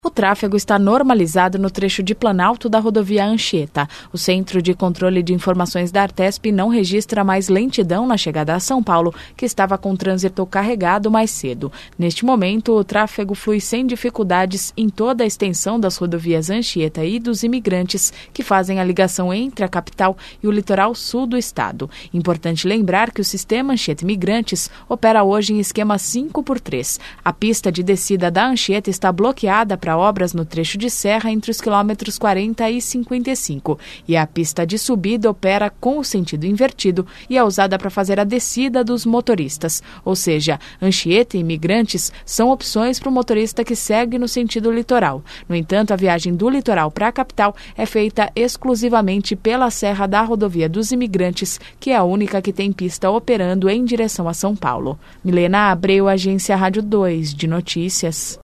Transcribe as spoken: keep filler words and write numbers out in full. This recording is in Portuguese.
O tráfego está normalizado no trecho de Planalto da rodovia Anchieta. O Centro de Controle de Informações da Artesp não registra mais lentidão na chegada a São Paulo, que estava com trânsito carregado mais cedo. Neste momento, o tráfego flui sem dificuldades em toda a extensão das rodovias Anchieta e dos Imigrantes, que fazem a ligação entre a capital e o litoral sul do estado. Importante lembrar que o sistema Anchieta Imigrantes opera hoje em esquema cinco por três. A pista de descida da Anchieta está bloqueada para obras no trecho de serra entre os quilômetros quarenta e cinquenta e cinco, e a pista de subida opera com o sentido invertido e é usada para fazer a descida dos motoristas, ou seja, Anchieta e Imigrantes são opções para o motorista que segue no sentido litoral. No entanto, a viagem do litoral para a capital é feita exclusivamente pela serra da rodovia dos Imigrantes, que é a única que tem pista operando em direção a São Paulo. Milena Abreu, Agência Rádio dois de Notícias.